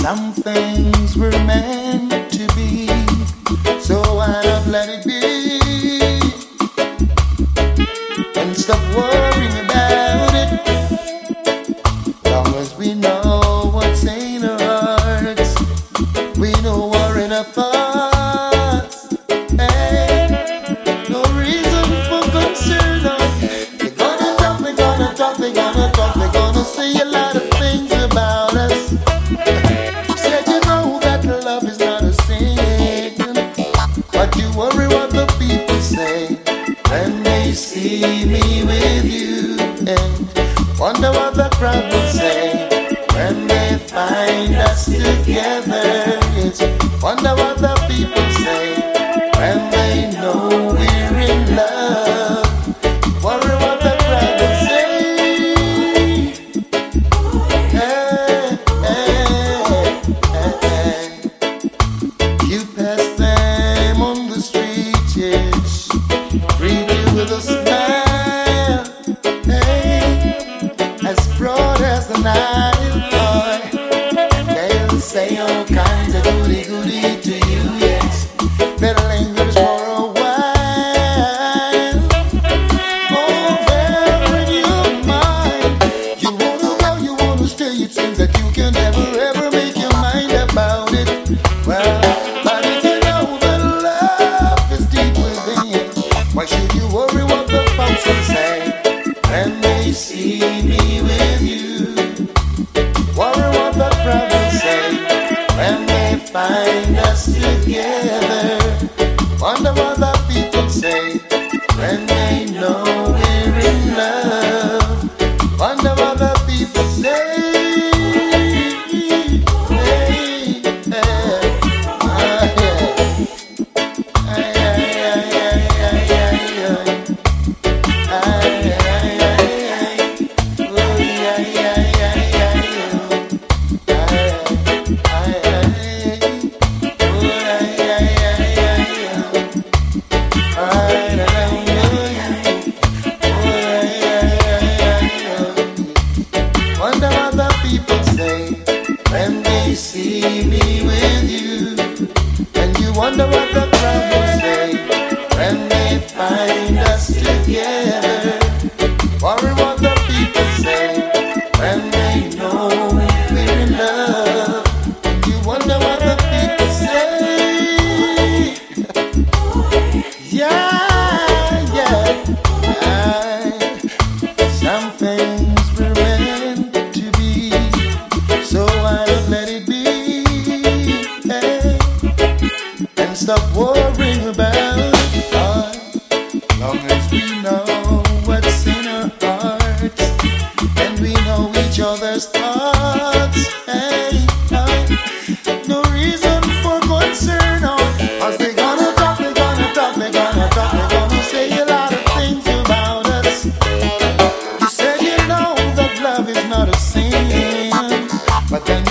Some things were meant to be, so why not let it be? And stop worrying about it. Long as we know what's in our hearts, we know we're in our thoughts. Hey, no reason for concern. They're gonna talk, they're gonna talk, they're gonna talk, they're gonna say a lot of things about us. Said you know that love is not a sin, but you worry what the people say when they see me with you, and wonder what the crowd will say when they find us together. Yes, wonder what the people say when they know we're in love. Worry what the crowd will say. Hey, hey, hey. You pass them on the street, yes, greet you with a smile. Hey, as broad as the Nile, boy, and they'll say all kinds of goody goody to you, yes. They'll linger for a while. Over in your mind, you wanna go, you wanna stay. It seems that you can never ever make your mind about it. Well, but if you know that love is deep within, why should you worry what the folks will say when they see me with you? Worry what the crowd will say when they find us together. Wonder what the people say when they know we're in love. Wonder what the people say. Hey, hey, ah, yeah. Ay, ay, ay, ay, ay, ay, ay. Ay, ay, ay, ay. Oh, yeah, yeah, yeah, yeah, yeah. Ay, ay, ay. Oh, yeah, yeah, yeah, yeah, yeah. Ay, ay, ay, ay. Oh, yeah, yeah, yeah, yeah, yeah. Wonder what the people say when they see me with you. And you wonder what the crowd will say when they find us together. Worry what the people say when they know we're in love. And you wonder what the people say. Yeah, yeah. Some things were meant to be, so why not let it be? Hey, and stop worrying about it. Long as we know what's in our hearts, and we know each other's thoughts. Hey, no reason for concern. Cause they're gonna talk, they're gonna talk, they're gonna talk, they're gonna say a lot of things about us. You said you know that love is not a sin, but then